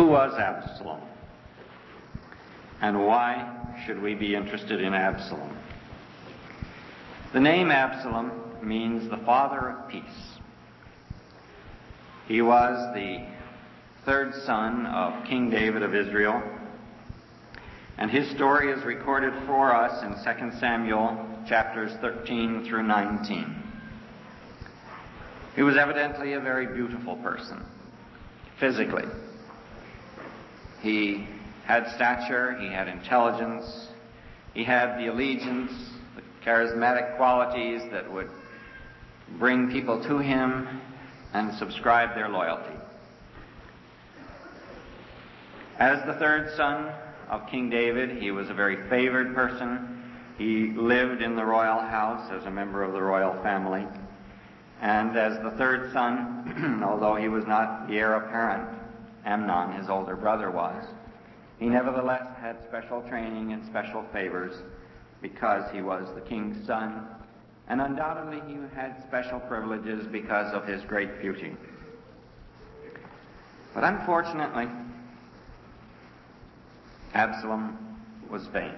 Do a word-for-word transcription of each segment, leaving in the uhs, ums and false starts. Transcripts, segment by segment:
Who was Absalom? And why should we be interested in Absalom? The name Absalom means the father of peace. He was the third son of King David of Israel, and his story is recorded for us in Second Samuel chapters thirteen through nineteen. He was evidently a very beautiful person, physically. He had stature, he had intelligence, he had the allegiance, the charismatic qualities that would bring people to him and subscribe their loyalty. As the third son of King David, he was a very favored person. He lived in the royal house as a member of the royal family. And as the third son, although he was not the heir apparent, Amnon, his older brother, was, he nevertheless had special training and special favors because he was the king's son, and undoubtedly he had special privileges because of his great beauty. But unfortunately, Absalom was vain.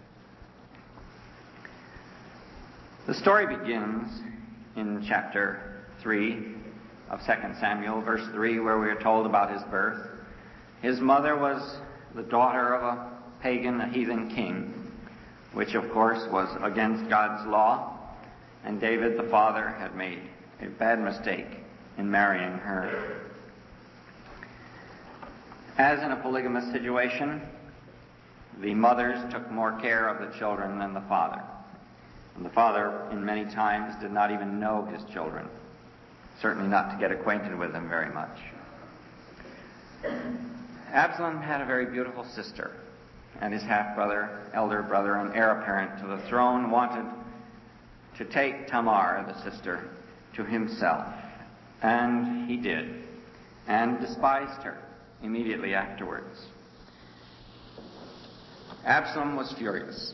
The story begins in chapter three of Second Samuel, verse three, where we are told about his birth. His mother was the daughter of a pagan, a heathen king, which of course was against God's law, and David the father had made a bad mistake in marrying her. As in a polygamous situation, the mothers took more care of the children than the father. And the father, in many times, did not even know his children, certainly not to get acquainted with them very much. Absalom had a very beautiful sister, and his half-brother, elder brother, and heir apparent to the throne wanted to take Tamar, the sister, to himself. And he did, and despised her immediately afterwards. Absalom was furious.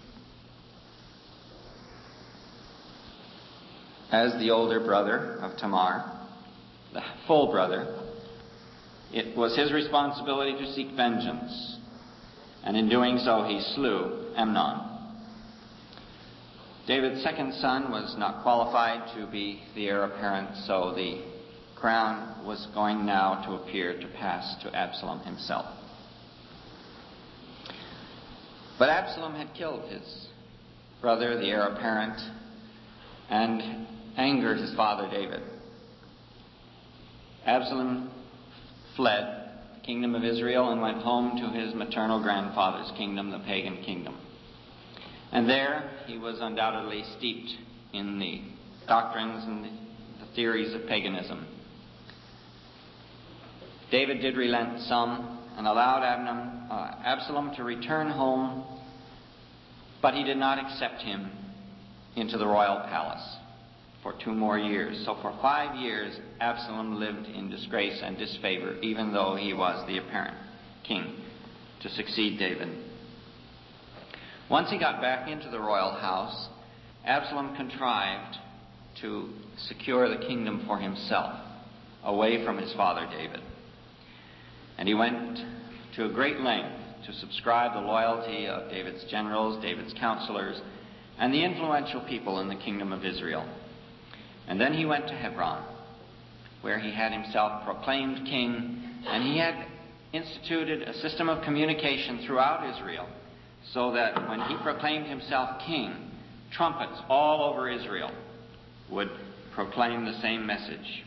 As the older brother of Tamar, the full brother, it was his responsibility to seek vengeance. And in doing so, he slew Amnon. David's second son was not qualified to be the heir apparent, so the crown was going now to appear to pass to Absalom himself. But Absalom had killed his brother, the heir apparent, and angered his father David. Absalom fled the kingdom of Israel and went home to his maternal grandfather's kingdom, the pagan kingdom. And there he was undoubtedly steeped in the doctrines and the theories of paganism. David did relent some and allowed Abnom, uh, Absalom to return home, but he did not accept him into the royal palace for two more years. So for five years, Absalom lived in disgrace and disfavor, even though he was the apparent king to succeed David. Once he got back into the royal house, Absalom contrived to secure the kingdom for himself, away from his father David. And he went to a great length to subscribe the loyalty of David's generals, David's counselors, and the influential people in the kingdom of Israel. And then he went to Hebron, where he had himself proclaimed king, and he had instituted a system of communication throughout Israel, so that when he proclaimed himself king, trumpets all over Israel would proclaim the same message.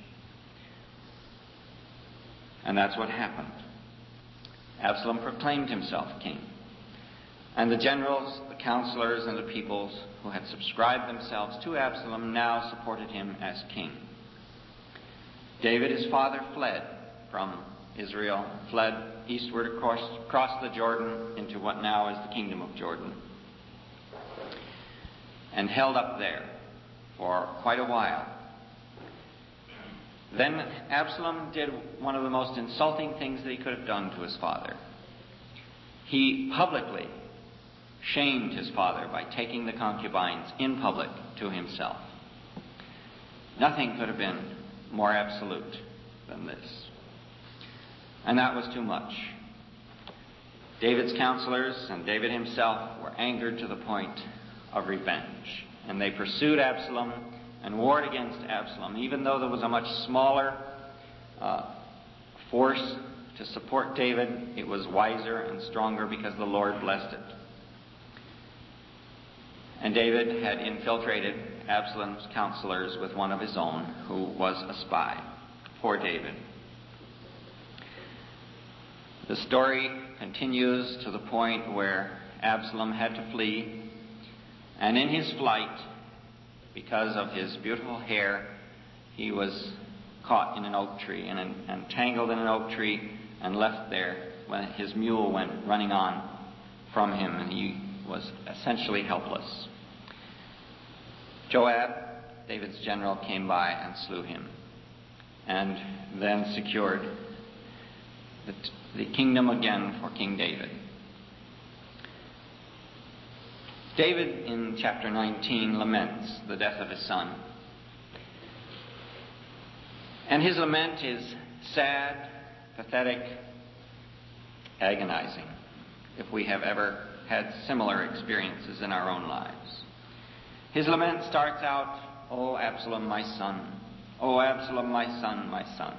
And that's what happened. Absalom proclaimed himself king. And the generals, the counselors, and the peoples who had subscribed themselves to Absalom now supported him as king. David, his father, fled from Israel, fled eastward across, across the Jordan into what now is the kingdom of Jordan, and held up there for quite a while. Then Absalom did one of the most insulting things that he could have done to his father. He publicly shamed his father by taking the concubines in public to himself. Nothing could have been more absolute than this. And that was too much. David's counselors and David himself were angered to the point of revenge. And they pursued Absalom and warred against Absalom. Even though there was a much smaller uh, force to support David, it was wiser and stronger because the Lord blessed it. And David had infiltrated Absalom's counselors with one of his own, who was a spy for David. The story continues to the point where Absalom had to flee, and in his flight, because of his beautiful hair, he was caught in an oak tree and entangled in an oak tree and left there when his mule went running on from him, and he was essentially helpless. Joab, David's general, came by and slew him, and then secured the, the kingdom again for King David. David, in chapter nineteen, laments the death of his son. And his lament is sad, pathetic, agonizing, if we have ever had similar experiences in our own lives. His lament starts out, "O Absalom, my son, O Absalom, my son, my son."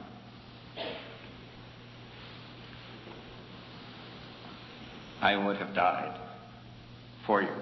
I would have died for you.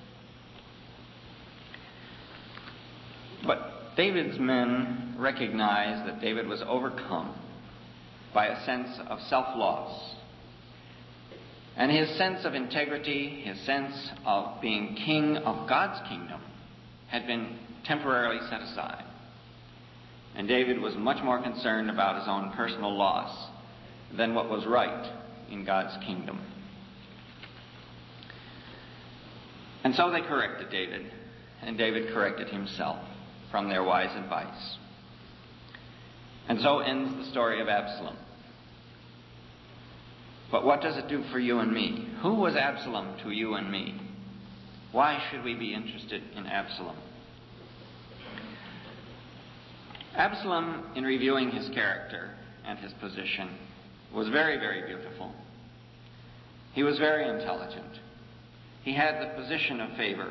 But David's men recognized that David was overcome by a sense of self-loss. And his sense of integrity, his sense of being king of God's kingdom, had been temporarily set aside. And David was much more concerned about his own personal loss than what was right in God's kingdom. And so they corrected David, and David corrected himself from their wise advice. And so ends the story of Absalom. But what does it do for you and me? Who was Absalom to you and me? Why should we be interested in Absalom? Absalom, in reviewing his character and his position, was very, very beautiful. He was very intelligent. He had the position of favor,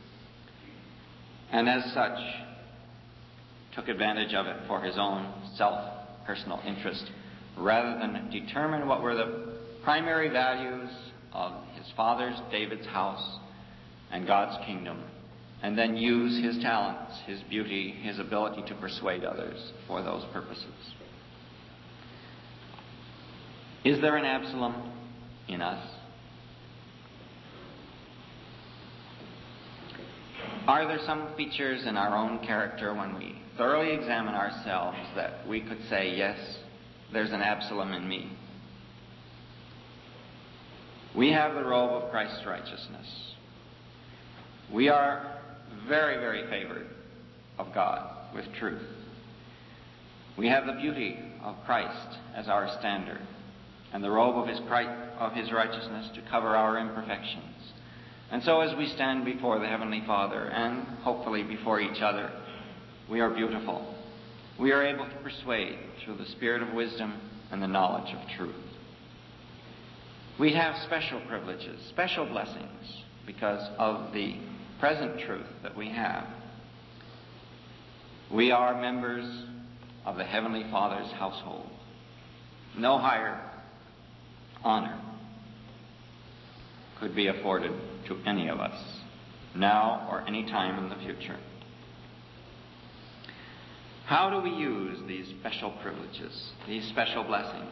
and as such, took advantage of it for his own self-personal interest, rather than determine what were the primary values of his father's, David's house, and God's kingdom, and then use his talents, his beauty, his ability to persuade others for those purposes. Is there an Absalom in us? Are there some features in our own character when we thoroughly examine ourselves that we could say, yes, there's an Absalom in me? We have the robe of Christ's righteousness. We are very, very favored of God with truth. We have the beauty of Christ as our standard, and the robe of his, Christ, of his righteousness to cover our imperfections. And so as we stand before the Heavenly Father, and hopefully before each other, we are beautiful. We are able to persuade through the spirit of wisdom and the knowledge of truth. We have special privileges, special blessings, because of the present truth that we have. We are members of the Heavenly Father's household. No higher honor could be afforded to any of us, now or any time in the future. How do we use these special privileges, these special blessings?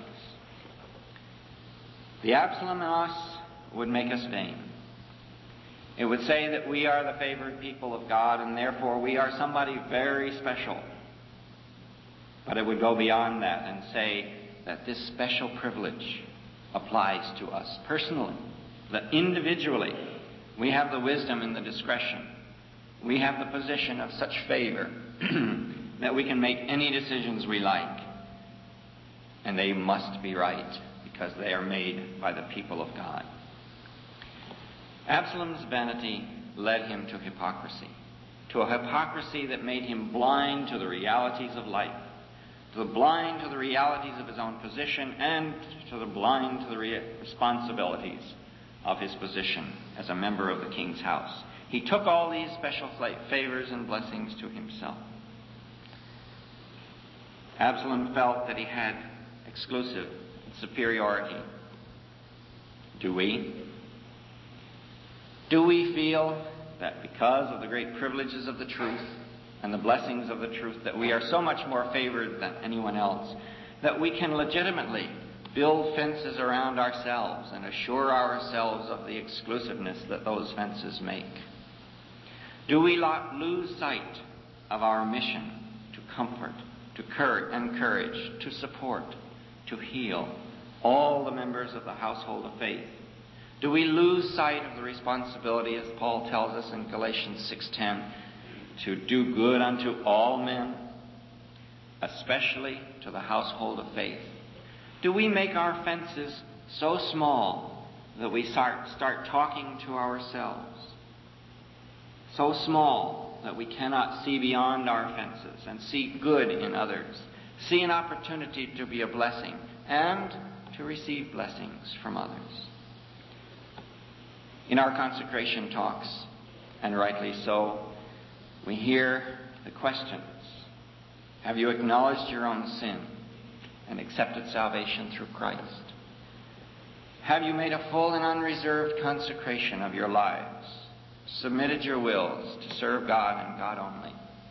The Absalom in us would make us vain. It would say that we are the favored people of God, and therefore we are somebody very special. But it would go beyond that and say that this special privilege applies to us personally, that individually we have the wisdom and the discretion. We have the position of such favor that we can make any decisions we like. And they must be right because they are made by the people of God. Absalom's vanity led him to hypocrisy, to a hypocrisy that made him blind to the realities of life, to the blind to the realities of his own position, and to the blind to the re- responsibilities of his position as a member of the king's house. He took all these special favors and blessings to himself. Absalom felt that he had exclusive superiority. Do we? Do we feel that because of the great privileges of the truth and the blessings of the truth that we are so much more favored than anyone else, that we can legitimately build fences around ourselves and assure ourselves of the exclusiveness that those fences make? Do we not lose sight of our mission to comfort, to encourage, to support, to heal all the members of the household of faith? Do we lose sight of the responsibility, as Paul tells us in Galatians six ten, to do good unto all men, especially to the household of faith? Do we make our fences so small that we start, start talking to ourselves? So small that we cannot see beyond our fences and see good in others, see an opportunity to be a blessing and to receive blessings from others. In our consecration talks, and rightly so, we hear the questions. Have you acknowledged your own sin and accepted salvation through Christ? Have you made a full and unreserved consecration of your lives, submitted your wills to serve God and God only?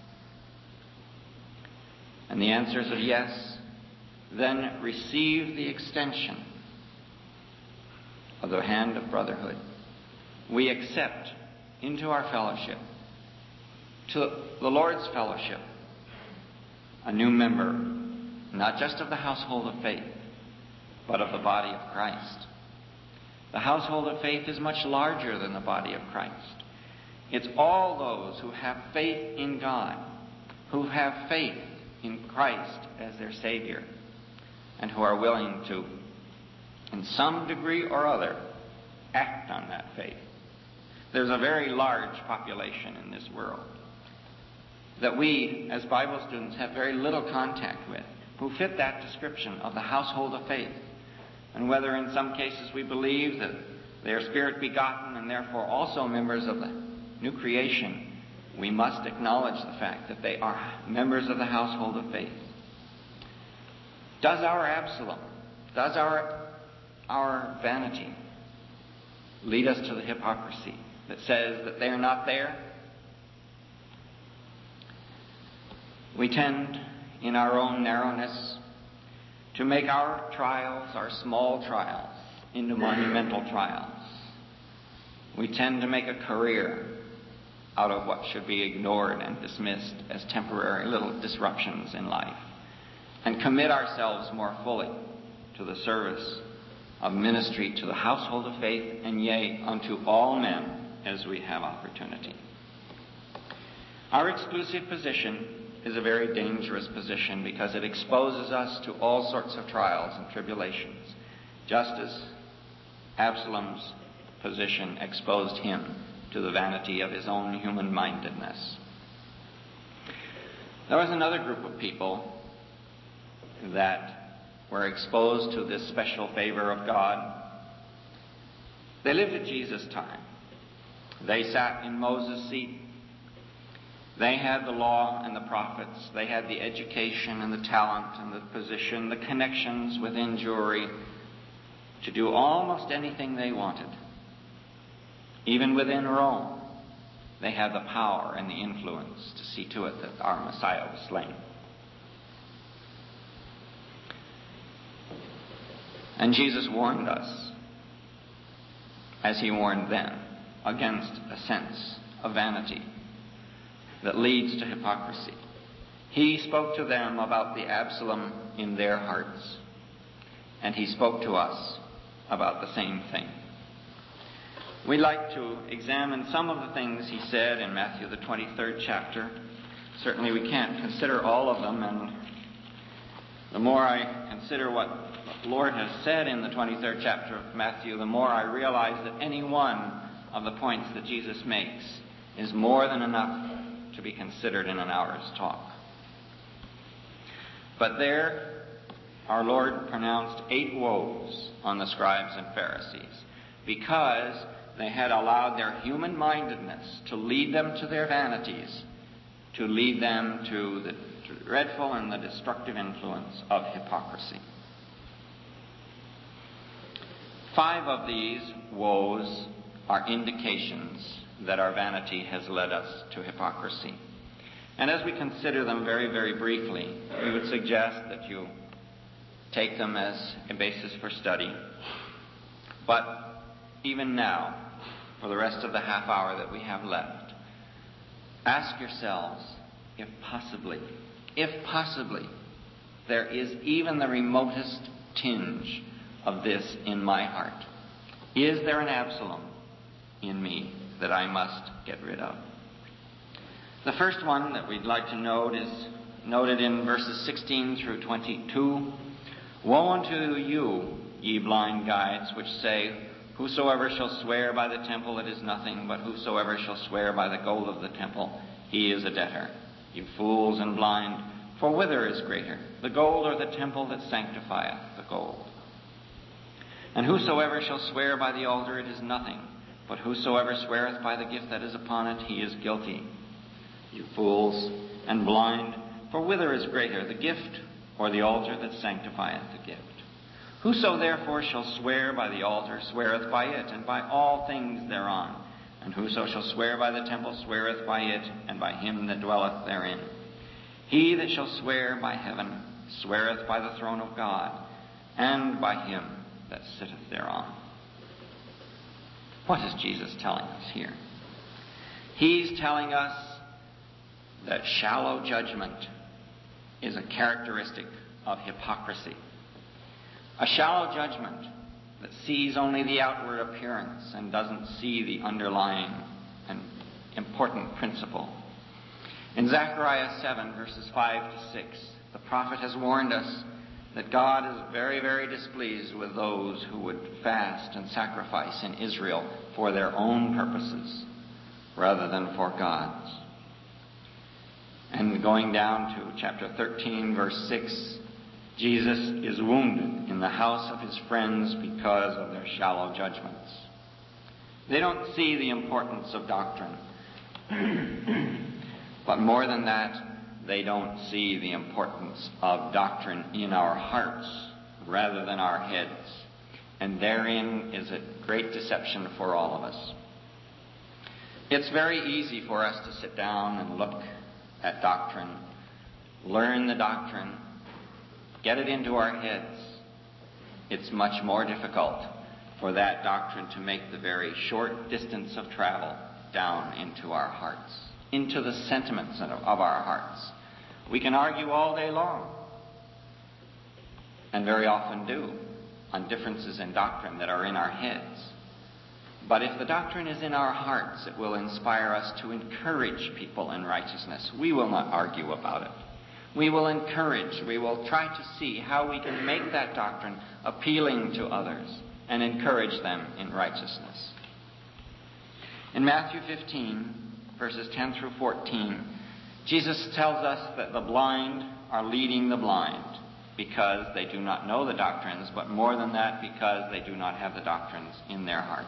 And the answers are yes. Then receive the extension of the hand of brotherhood. We accept into our fellowship, to the Lord's fellowship, a new member, not just of the household of faith, but of the body of Christ. The household of faith is much larger than the body of Christ. It's all those who have faith in God, who have faith in Christ as their Savior, and who are willing to, in some degree or other, act on that faith. There's a very large population in this world that we, as Bible students, have very little contact with, who fit that description of the household of faith. And whether in some cases we believe that they are spirit begotten and therefore also members of the new creation, we must acknowledge the fact that they are members of the household of faith. Does our Absalom, does our, our vanity lead us to the hypocrisy that says that they are not there? We tend, in our own narrowness, to make our trials, our small trials, into monumental trials. We tend to make a career out of what should be ignored and dismissed as temporary little disruptions in life, and commit ourselves more fully to the service of ministry to the household of faith, and yea, unto all men as we have opportunity. Our exclusive position is a very dangerous position because it exposes us to all sorts of trials and tribulations, just as Absalom's position exposed him to the vanity of his own human-mindedness. There was another group of people that were exposed to this special favor of God. They lived at Jesus' time. They sat in Moses' seat. They had the law and the prophets. They had the education and the talent and the position, the connections within Jewry to do almost anything they wanted. Even within Rome, they had the power and the influence to see to it that our Messiah was slain. And Jesus warned us, as he warned them, against a sense of vanity that leads to hypocrisy. He spoke to them about the Absalom in their hearts, and he spoke to us about the same thing. We'd like to examine some of the things he said in Matthew, the twenty-third chapter. Certainly we can't consider all of them, and the more I consider what the Lord has said in the twenty-third chapter of Matthew, the more I realize that any one of the points that Jesus makes is more than enough to be considered in an hour's talk. But there, our Lord pronounced eight woes on the scribes and Pharisees because they had allowed their human-mindedness to lead them to their vanities, to lead them to the dreadful and the destructive influence of hypocrisy. Five of these woes are indications that our vanity has led us to hypocrisy. And as we consider them very, very briefly, we would suggest that you take them as a basis for study. But even now, for the rest of the half hour that we have left, ask yourselves if possibly, if possibly, there is even the remotest tinge of this in my heart. Is there an Absalom in me that I must get rid of? The first one that we'd like to note is noted in verses sixteen through twenty-two. Woe unto you, ye blind guides, which say, whosoever shall swear by the temple, it is nothing, but whosoever shall swear by the gold of the temple, he is a debtor. You fools and blind, for whither is greater, the gold or the temple that sanctifieth the gold? And whosoever shall swear by the altar, it is nothing, but whosoever sweareth by the gift that is upon it, he is guilty. You fools and blind, for whither is greater, the gift or the altar that sanctifieth the gift? Whoso therefore shall swear by the altar sweareth by it, and by all things thereon. And whoso shall swear by the temple sweareth by it, and by him that dwelleth therein. He that shall swear by heaven sweareth by the throne of God, and by him that sitteth thereon. What is Jesus telling us here? He's telling us that shallow judgment is a characteristic of hypocrisy. A shallow judgment that sees only the outward appearance and doesn't see the underlying and important principle. In Zechariah seven, verses five to six, the prophet has warned us that God is very, very displeased with those who would fast and sacrifice in Israel for their own purposes rather than for God's. And going down to chapter thirteen, verse six, Jesus is wounded in the house of his friends because of their shallow judgments. They don't see the importance of doctrine. But more than that, they don't see the importance of doctrine in our hearts rather than our heads. And therein is a great deception for all of us. It's very easy for us to sit down and look at doctrine, learn the doctrine, get it into our heads. It's much more difficult for that doctrine to make the very short distance of travel down into our hearts, into the sentiments of our hearts. We can argue all day long, and very often do, on differences in doctrine that are in our heads. But if the doctrine is in our hearts, it will inspire us to encourage people in righteousness. We will not argue about it. We will encourage, we will try to see how we can make that doctrine appealing to others and encourage them in righteousness. In Matthew fifteen, verses ten through fourteen, Jesus tells us that the blind are leading the blind because they do not know the doctrines, but more than that, because they do not have the doctrines in their heart.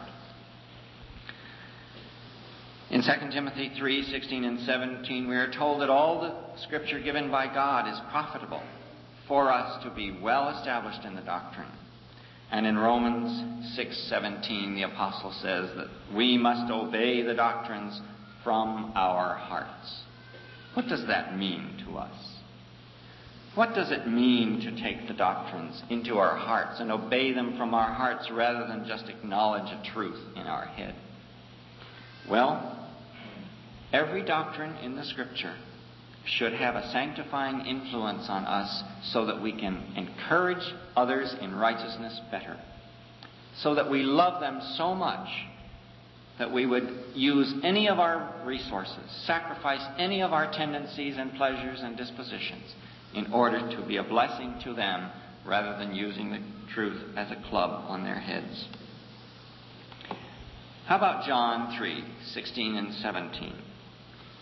In Second Timothy three, sixteen and seventeen, we are told that all the Scripture given by God is profitable for us to be well established in the doctrine. And in Romans six, seventeen, the apostle says that we must obey the doctrines from our hearts. What does that mean to us? What does it mean to take the doctrines into our hearts and obey them from our hearts rather than just acknowledge a truth in our head? Well, every doctrine in the Scripture should have a sanctifying influence on us so that we can encourage others in righteousness better, so that we love them so much that we would use any of our resources, sacrifice any of our tendencies and pleasures and dispositions in order to be a blessing to them rather than using the truth as a club on their heads. How about John three, sixteen and seventeen?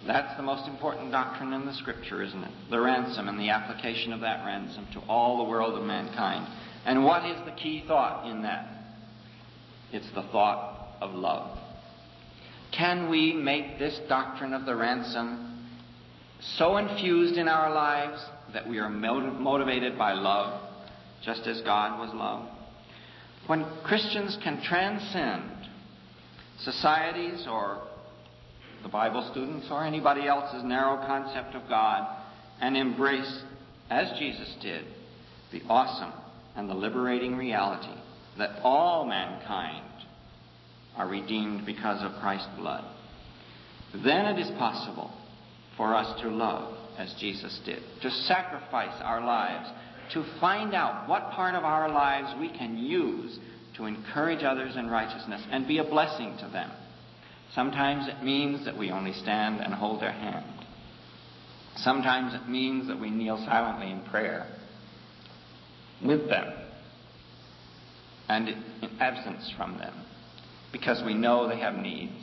That's the most important doctrine in the Scripture, isn't it? The ransom and the application of that ransom to all the world of mankind. And what is the key thought in that? It's the thought of love. Can we make this doctrine of the ransom so infused in our lives that we are motiv- motivated by love, just as God was love? When Christians can transcend societies or the Bible students or anybody else's narrow concept of God and embrace, as Jesus did, the awesome and the liberating reality that all mankind are redeemed because of Christ's blood, then it is possible for us to love as Jesus did, to sacrifice our lives, to find out what part of our lives we can use to encourage others in righteousness and be a blessing to them. Sometimes it means that we only stand and hold their hand. Sometimes it means that we kneel silently in prayer with them and in absence from them, because we know they have needs.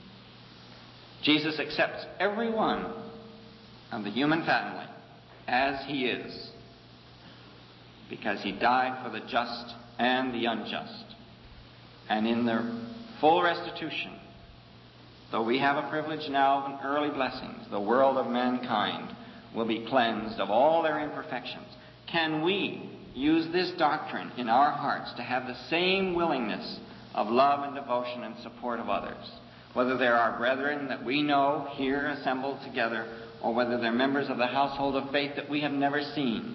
Jesus accepts every one of the human family as he is, because he died for the just and the unjust. And in their full restitution, though we have a privilege now of early blessings, the world of mankind will be cleansed of all their imperfections. Can we use this doctrine in our hearts to have the same willingness of love and devotion and support of others, whether they're our brethren that we know here assembled together, or whether they're members of the household of faith that we have never seen?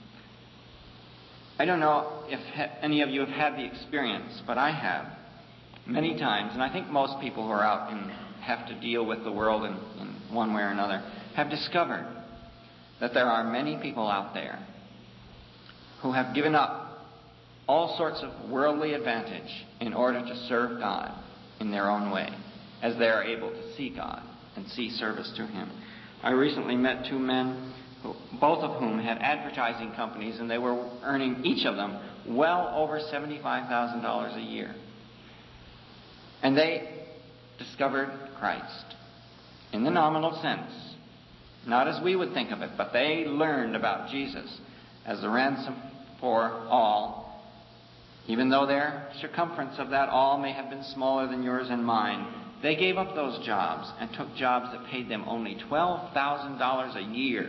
I don't know if any of you have had the experience, but I have many times, and I think most people who are out and have to deal with the world in, in one way or another have discovered that there are many people out there who have given up all sorts of worldly advantage in order to serve God in their own way, as they are able to see God and see service to Him. I recently met two men, who, both of whom had advertising companies, and they were earning, each of them, well over seventy-five thousand dollars a year. And they discovered Christ in the nominal sense, not as we would think of it, but they learned about Jesus as the ransom for all, even though their circumference of that all may have been smaller than yours and mine. They gave up those jobs and took jobs that paid them only twelve thousand dollars a year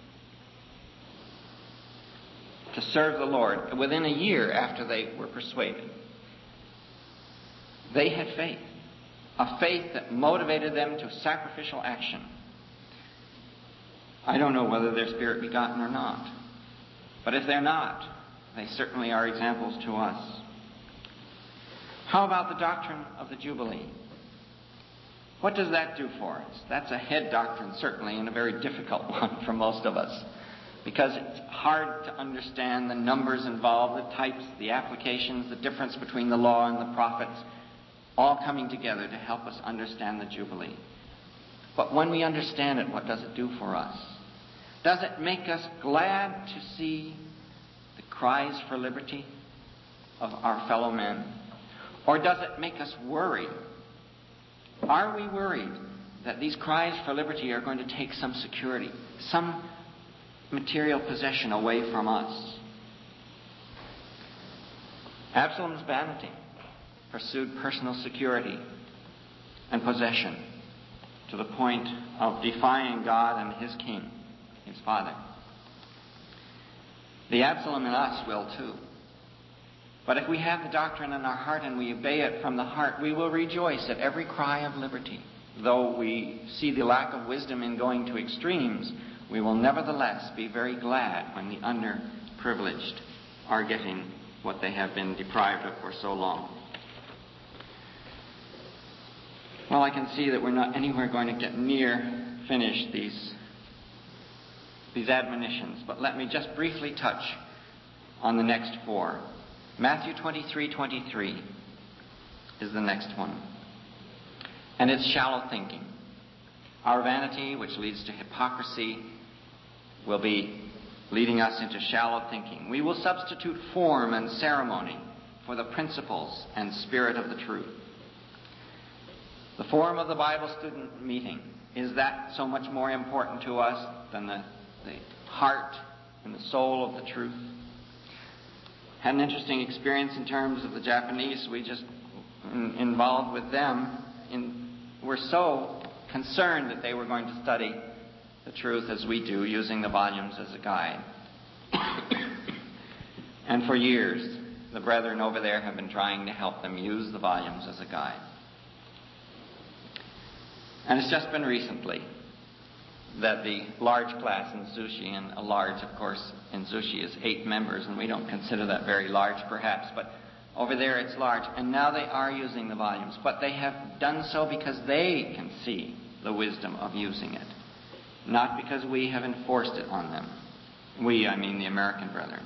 to serve the Lord within a year after they were persuaded. They had faith, a faith that motivated them to sacrificial action. I don't know whether they're spirit begotten or not, but if they're not, they certainly are examples to us. How about the doctrine of the Jubilee? What does that do for us? That's a head doctrine, certainly, and a very difficult one for most of us, because it's hard to understand the numbers involved, the types, the applications, the difference between the law and the prophets, all coming together to help us understand the Jubilee. But when we understand it, what does it do for us? Does it make us glad to see the cries for liberty of our fellow men? Or does it make us worry? Are we worried that these cries for liberty are going to take some security, some material possession away from us? Absalom's vanity pursued personal security and possession to the point of defying God and his king, his father. The Absalom in us will too. But if we have the doctrine in our heart and we obey it from the heart, we will rejoice at every cry of liberty. Though we see the lack of wisdom in going to extremes, we will nevertheless be very glad when the underprivileged are getting what they have been deprived of for so long. Well, I can see that we're not anywhere going to get near finish these, these admonitions, but let me just briefly touch on the next four. Matthew twenty-three twenty-three is the next one. And it's shallow thinking. Our vanity, which leads to hypocrisy, will be leading us into shallow thinking. We will substitute form and ceremony for the principles and spirit of the truth. The form of the Bible student meeting Is that so much more important to us than the, the heart and the soul of the truth? Had an interesting experience in terms of the Japanese. We just in, involved with them. In, we're so concerned that they were going to study the truth as we do, using the volumes as a guide. And for years, the brethren over there have been trying to help them use the volumes as a guide. And it's just been recently that the large class in Zushi, and a large, of course, in Zushi is eight members, and we don't consider that very large perhaps, but over there it's large. And now they are using the volumes, but they have done so because they can see the wisdom of using it, not because we have enforced it on them. We, I mean the American brethren.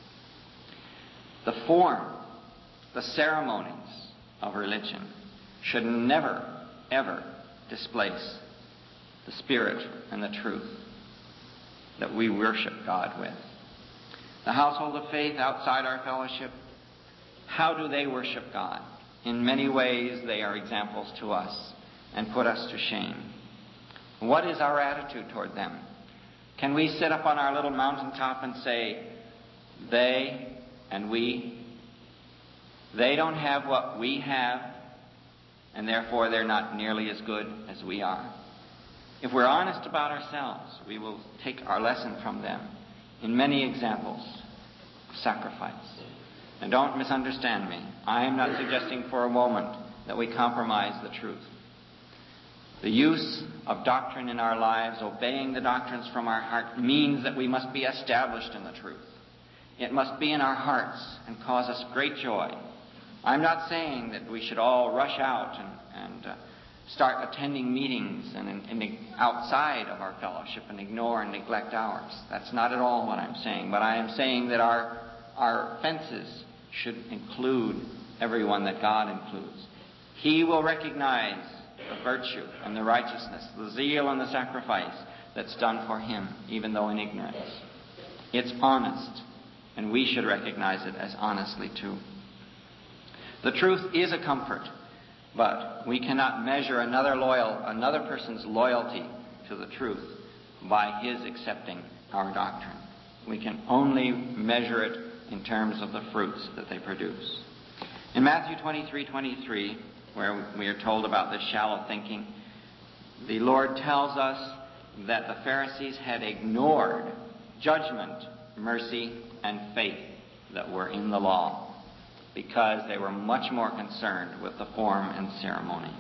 The form, the ceremonies of religion should never, ever displace the spirit and the truth that we worship God with. The household of faith outside our fellowship, how do they worship God? In many ways they are examples to us and put us to shame. What is our attitude toward them? Can we sit up on our little mountaintop and say, they and we, they don't have what we have, and therefore they're not nearly as good as we are? If we're honest about ourselves, we will take our lesson from them in many examples of sacrifice. And don't misunderstand me. I am not suggesting for a moment that we compromise the truth. The use of doctrine in our lives, obeying the doctrines from our heart, means that we must be established in the truth. It must be in our hearts and cause us great joy. I'm not saying that we should all rush out and, and uh, start attending meetings and, and, and outside of our fellowship and ignore and neglect ours. That's not at all what I'm saying. But I am saying that our, our fences should include everyone that God includes. He will recognize the virtue and the righteousness, the zeal and the sacrifice that's done for him, even though in ignorance. It's honest, and we should recognize it as honestly too. The truth is a comfort, but we cannot measure another loyal, another person's loyalty to the truth by his accepting our doctrine. We can only measure it in terms of the fruits that they produce. In Matthew twenty-three twenty-three, where we are told about this shallow thinking, the Lord tells us that the Pharisees had ignored judgment, mercy, and faith that were in the law, because they were much more concerned with the form and ceremony.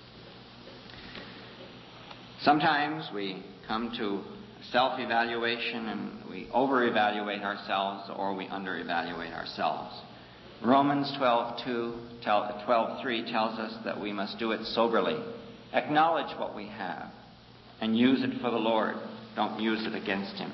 Sometimes we come to self-evaluation and we over-evaluate ourselves, or we under-evaluate ourselves. Romans twelve two, twelve three tells us that we must do it soberly. Acknowledge what we have and use it for the Lord. Don't use it against him.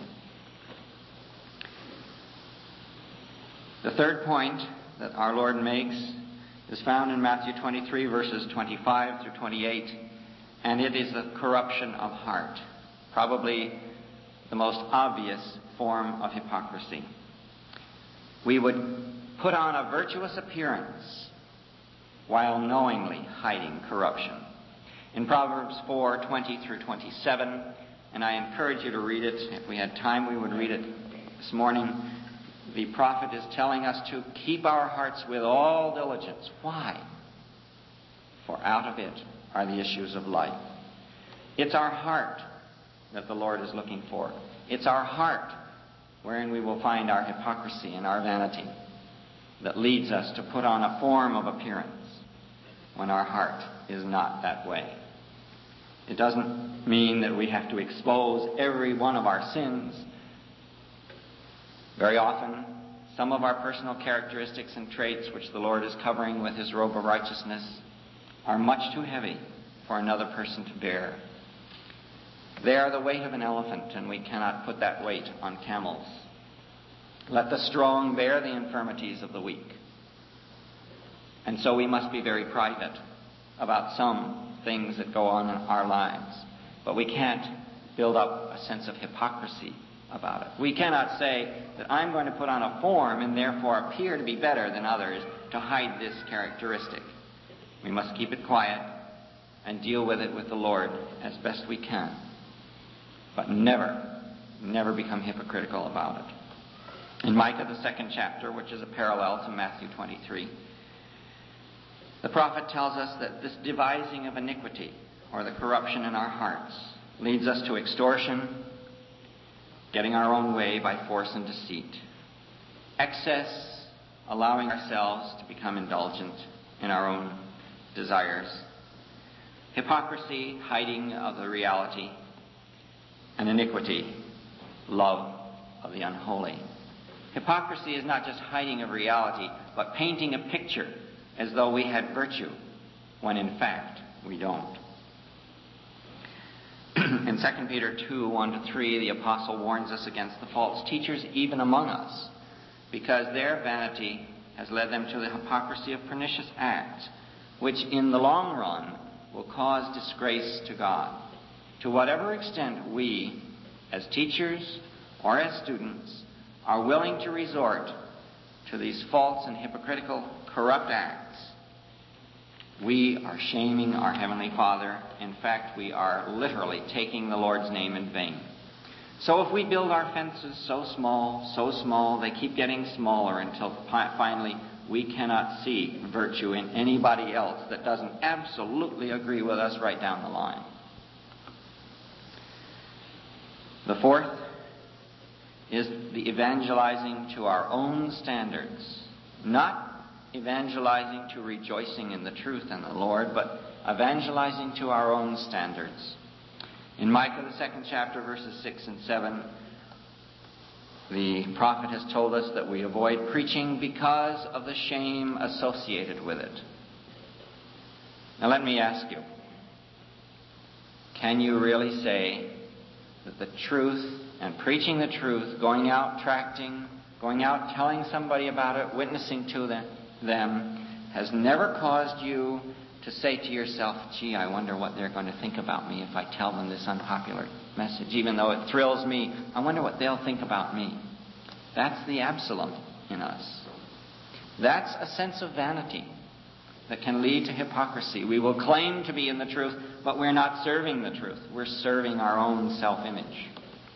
The third point that our Lord makes is found in Matthew twenty-three, verses twenty-five through twenty-eight, and it is the corruption of heart, probably the most obvious form of hypocrisy. We would put on a virtuous appearance while knowingly hiding corruption. In Proverbs four twenty through twenty-seven, and I encourage you to read it. If we had time, we would read it this morning. The prophet is telling us to keep our hearts with all diligence. Why? For out of it are the issues of life. It's our heart that the Lord is looking for. It's our heart wherein we will find our hypocrisy and our vanity that leads us to put on a form of appearance when our heart is not that way. It doesn't mean that we have to expose every one of our sins. Very often, some of our personal characteristics and traits which the Lord is covering with his robe of righteousness are much too heavy for another person to bear. They are the weight of an elephant, and we cannot put that weight on camels. Let the strong bear the infirmities of the weak. And so we must be very private about some things that go on in our lives. But we can't build up a sense of hypocrisy about it. We cannot say that I'm going to put on a form and therefore appear to be better than others to hide this characteristic. We must keep it quiet and deal with it with the Lord as best we can. But never, never become hypocritical about it. In Micah, the second chapter, which is a parallel to Matthew twenty-three, the prophet tells us that this devising of iniquity, or the corruption in our hearts, leads us to extortion, getting our own way by force and deceit. Excess, allowing ourselves to become indulgent in our own desires. Hypocrisy, hiding of the reality. And iniquity, love of the unholy. Hypocrisy is not just hiding of reality, but painting a picture as though we had virtue, when in fact we don't. In Second Peter two, one to three, the apostle warns us against the false teachers even among us, because their vanity has led them to the hypocrisy of pernicious acts, which in the long run will cause disgrace to God. To whatever extent we, as teachers or as students, are willing to resort to these false and hypocritical, corrupt acts, we are shaming our Heavenly Father. In fact, we are literally taking the Lord's name in vain. So if we build our fences so small, so small, they keep getting smaller until finally we cannot see virtue in anybody else that doesn't absolutely agree with us right down the line. The fourth is the evangelizing to our own standards. Not evangelizing to rejoicing in the truth and the Lord, but evangelizing to our own standards. In Micah, the second chapter, verses six and seven, the prophet has told us that we avoid preaching because of the shame associated with it. Now let me ask you, can you really say that the truth and preaching the truth, going out tracting, going out telling somebody about it, witnessing to them, them has never caused you to say to yourself, gee, I wonder what they're going to think about me if I tell them this unpopular message, even though it thrills me. I wonder what they'll think about me. That's the Absalom in us. That's a sense of vanity that can lead to hypocrisy. We will claim to be in the truth, but we're not serving the truth. We're serving our own self-image.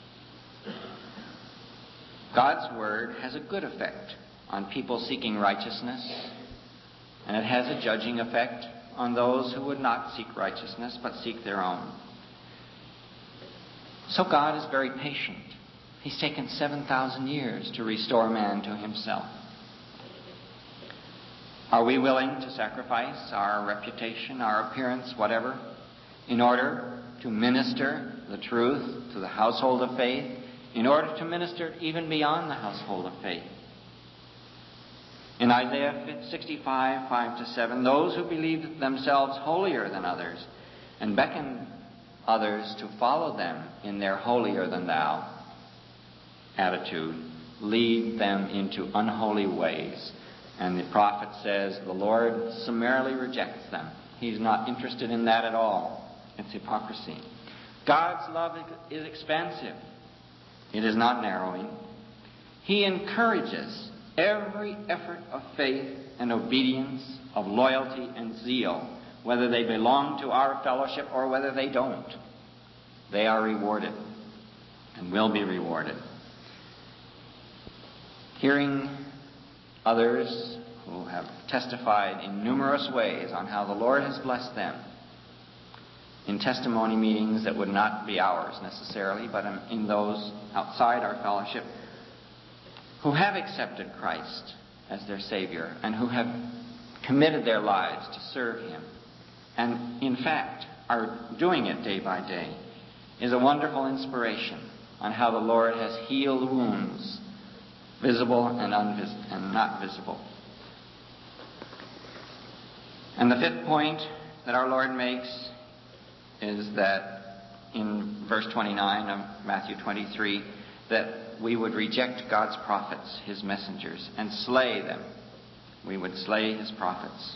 God's Word has a good effect on people seeking righteousness, and it has a judging effect on those who would not seek righteousness but seek their own. So God is very patient. He's taken seven thousand years to restore man to himself. Are we willing to sacrifice our reputation, our appearance, whatever, in order to minister the truth to the household of faith, in order to minister even beyond the household of faith? In Isaiah sixty-five, five to seven, those who believe themselves holier than others and beckon others to follow them in their holier-than-thou attitude lead them into unholy ways. And the prophet says the Lord summarily rejects them. He's not interested in that at all. It's hypocrisy. God's love is expansive. It is not narrowing. He encourages every effort of faith and obedience, of loyalty and zeal, whether they belong to our fellowship or whether they don't. They are rewarded and will be rewarded. Hearing others who have testified in numerous ways on how the Lord has blessed them in testimony meetings that would not be ours necessarily, but in those outside our fellowship, who have accepted Christ as their Savior and who have committed their lives to serve Him, and in fact are doing it day by day, is a wonderful inspiration on how the Lord has healed wounds, visible and, unvis- and not visible. And the fifth point that our Lord makes is that in verse twenty-nine of Matthew twenty-three, that we would reject God's prophets, His messengers, and slay them. We would slay His prophets.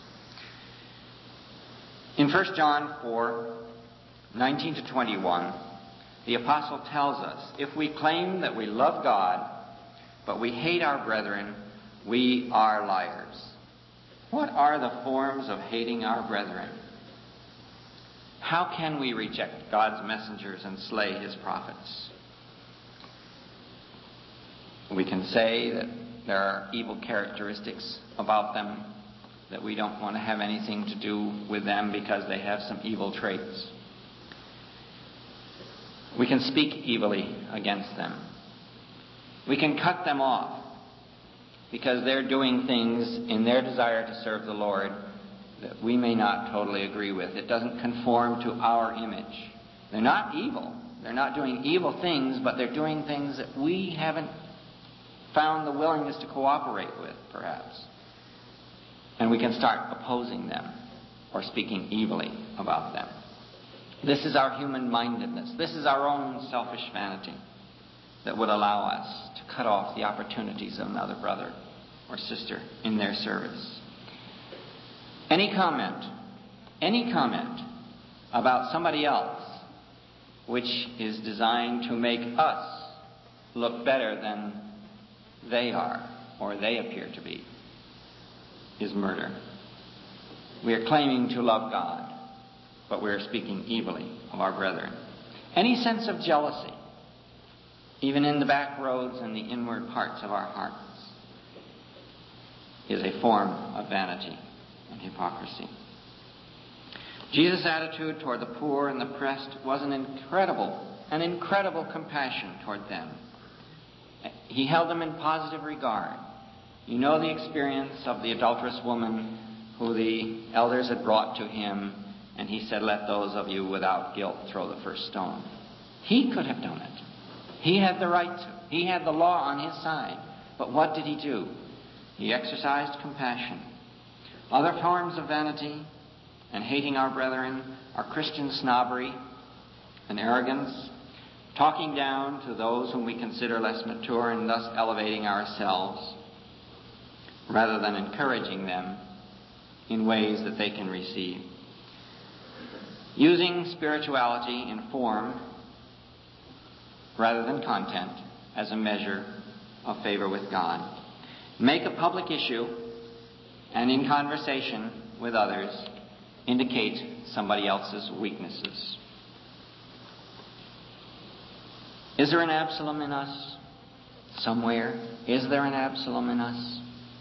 In First John four, nineteen to twenty-one, the apostle tells us, if we claim that we love God, but we hate our brethren, we are liars. What are the forms of hating our brethren? How can we reject God's messengers and slay his prophets? We can say that there are evil characteristics about them, that we don't want to have anything to do with them because they have some evil traits. We can speak evilly against them. We can cut them off because they're doing things in their desire to serve the Lord that we may not totally agree with. It doesn't conform to our image. They're not evil. They're not doing evil things, but they're doing things that we haven't found the willingness to cooperate with, perhaps. And we can start opposing them or speaking evilly about them. This is our human-mindedness. This is our own selfish vanity that would allow us to cut off the opportunities of another brother or sister in their service. Any comment, any comment about somebody else which is designed to make us look better than they are or they appear to be is murder. We are claiming to love God, but we are speaking evilly of our brethren. Any sense of jealousy, even in the back roads and the inward parts of our hearts, is a form of vanity and hypocrisy. Jesus' attitude toward the poor and the oppressed was an incredible, an incredible compassion toward them. He held them in positive regard. You know the experience of the adulterous woman who the elders had brought to him, and he said, "Let those of you without guilt throw the first stone." He could have done it. He had the right to. He had the law on his side. But what did he do? He exercised compassion. Other forms of vanity and hating our brethren are Christian snobbery and arrogance, talking down to those whom we consider less mature and thus elevating ourselves, rather than encouraging them in ways that they can receive. Using spirituality in form rather than content as a measure of favor with God. Make a public issue and in conversation with others indicate somebody else's weaknesses. Is there an Absalom in us? Somewhere? Is there an Absalom in us?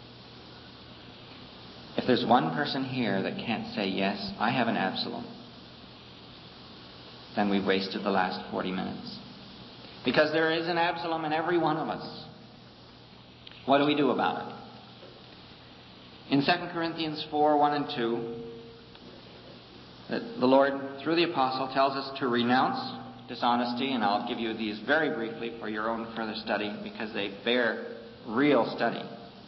If there's one person here that can't say, yes, I have an Absalom, then we've wasted the last forty minutes. Because there is an Absalom in every one of us. What do we do about it? In Second Corinthians four, one and two, that the Lord, through the apostle, tells us to renounce dishonesty, and I'll give you these very briefly for your own further study because they bear real study.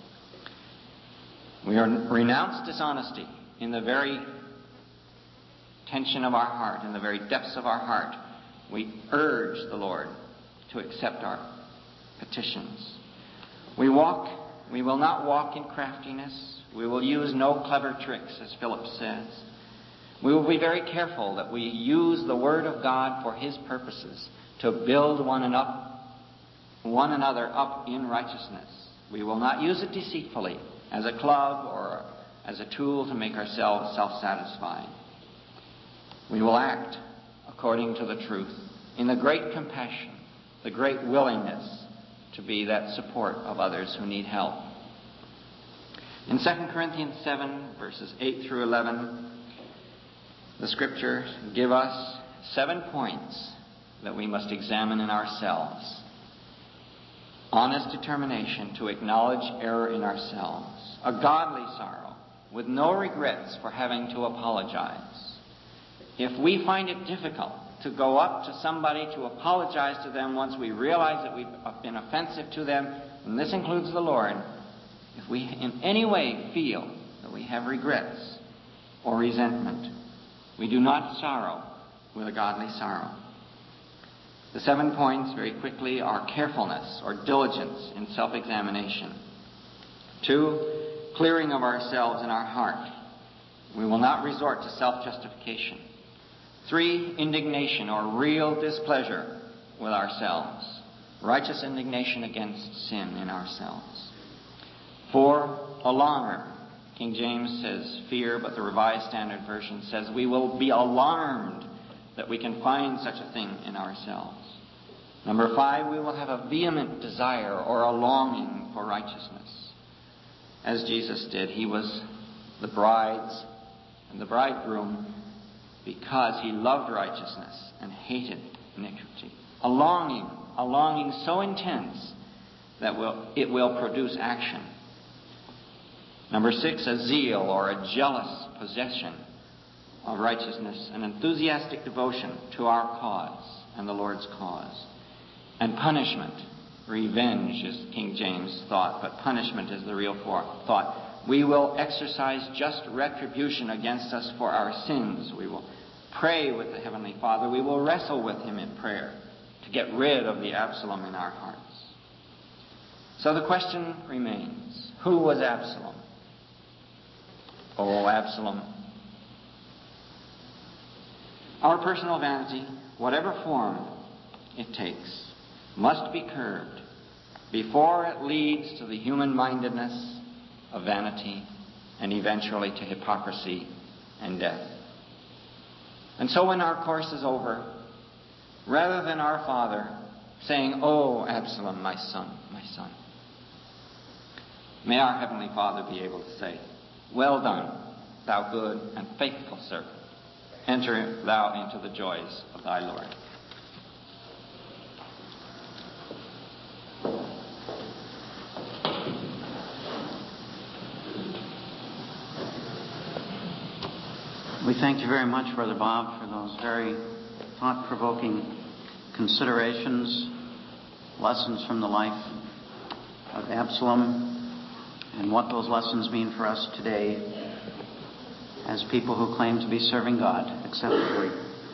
We are renounce dishonesty in the very tension of our heart, in the very depths of our heart. We urge the Lord to accept our petitions. We walk, we will not walk in craftiness. We will use no clever tricks, as Philip says. We will be very careful that we use the Word of God for His purposes, to build one, and up, one another up in righteousness. We will not use it deceitfully, as a club or as a tool to make ourselves self-satisfied. We will act according to the truth, in the great compassion, the great willingness to be that support of others who need help. In Second Corinthians seven, verses eight through eleven, the Scriptures give us seven points that we must examine in ourselves. Honest determination to acknowledge error in ourselves. A godly sorrow with no regrets for having to apologize. If we find it difficult to go up to somebody to apologize to them once we realize that we've been offensive to them, and this includes the Lord, if we in any way feel that we have regrets or resentment, we do not sorrow with a godly sorrow. The seven points, very quickly, are carefulness or diligence in self-examination. Two, clearing of ourselves in our heart. We will not resort to self-justification. Three, indignation or real displeasure with ourselves. Righteous indignation against sin in ourselves. Four, alarm, King James says fear, but the Revised Standard Version says we will be alarmed that we can find such a thing in ourselves. Number five, we will have a vehement desire or a longing for righteousness. As Jesus did, he was the bride's and the bridegroom because he loved righteousness and hated iniquity. A longing, a longing so intense that will, it will produce action. Number six, a zeal or a jealous possession of righteousness, an enthusiastic devotion to our cause and the Lord's cause. And punishment, revenge is King James' thought, but punishment is the real thought. We will exercise just retribution against us for our sins. We will pray with the Heavenly Father. We will wrestle with him in prayer to get rid of the Absalom in our hearts. So the question remains, who was Absalom? Oh, Absalom. Our personal vanity, whatever form it takes, must be curbed before it leads to the human-mindedness of vanity and eventually to hypocrisy and death. And so when our course is over, rather than our Father saying, "Oh, Absalom, my son, my son," may our Heavenly Father be able to say, "Well done, thou good and faithful servant. Enter thou into the joys of thy Lord." We thank you very much, Brother Bob, for those very thought-provoking considerations, lessons from the life of Absalom, and what those lessons mean for us today as people who claim to be serving God acceptably.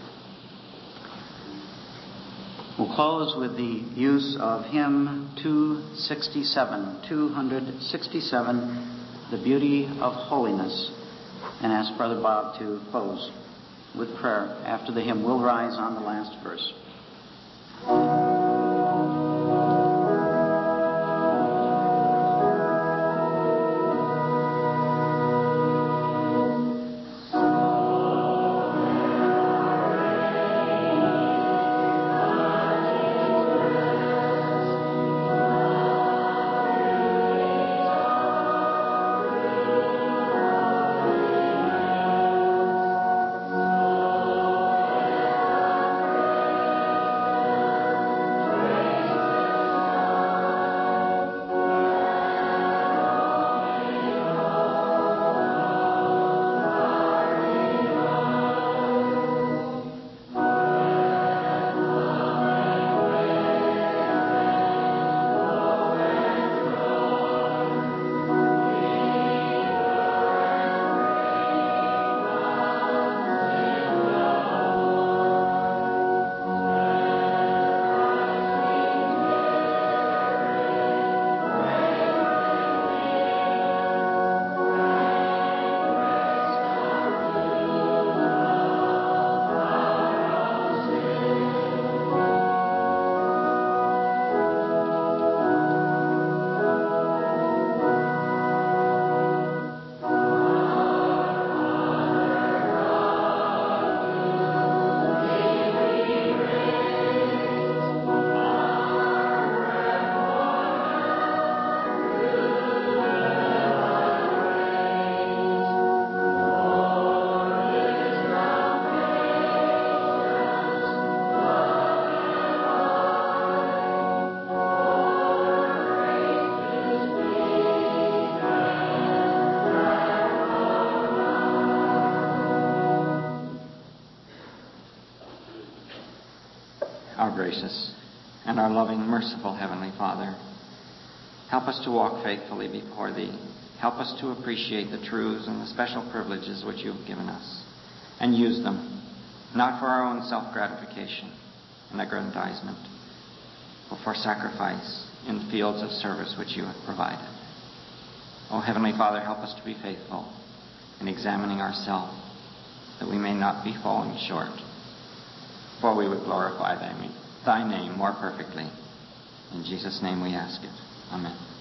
We'll close with the use of hymn two sixty-seven, two sixty-seven, The Beauty of Holiness, and ask Brother Bob to close with prayer after the hymn. We'll rise on the last verse. Gracious and our loving, merciful Heavenly Father, help us to walk faithfully before Thee. Help us to appreciate the truths and the special privileges which You have given us, and use them, not for our own self-gratification and aggrandizement, but for sacrifice in the fields of service which You have provided. O Heavenly Father, help us to be faithful in examining ourselves, that we may not be falling short, for we would glorify Thy name. Thy name more perfectly. In Jesus' name we ask it. Amen.